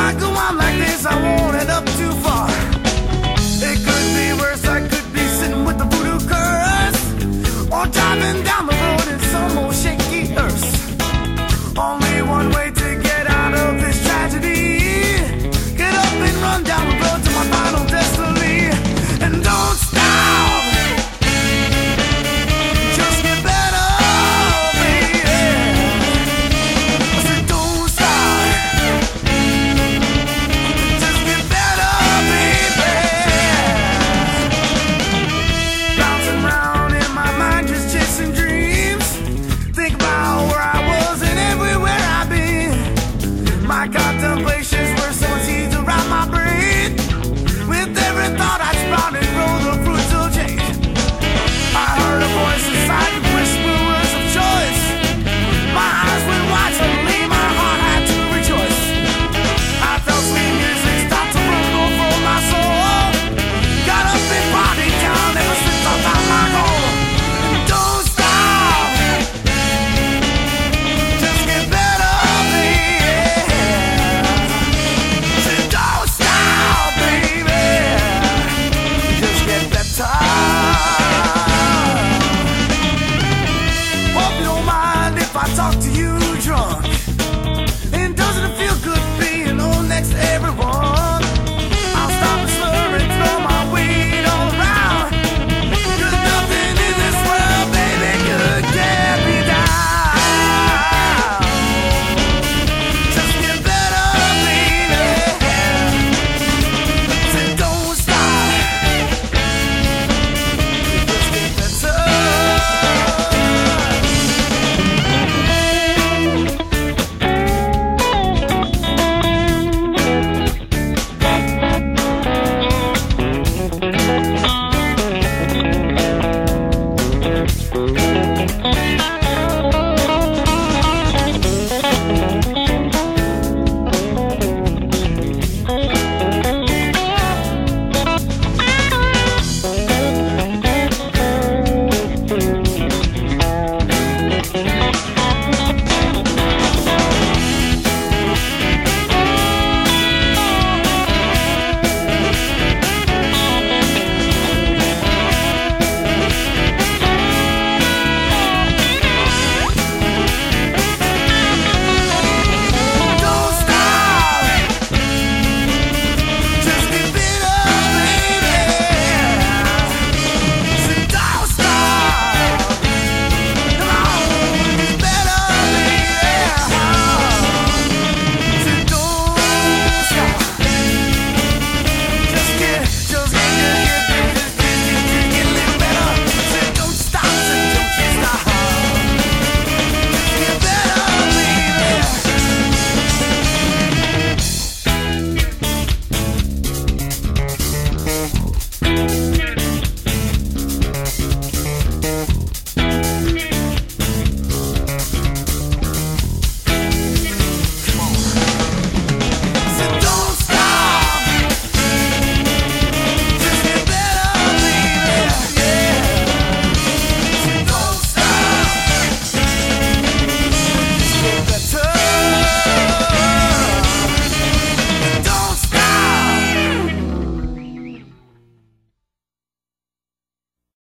I go on like this, I won't end up too far. It could be worse, I could be sitting with the voodoo curse, or driving down the road in some old shaky hearse. Only one way to get out of this tragedy: get up and run down the road to my final destiny. And don't stop, just get better, baby. I said don't stop, just get better, baby. Bouncing around in my mind, just chasing dreams. Think about where I was and everywhere I've been. My contemplation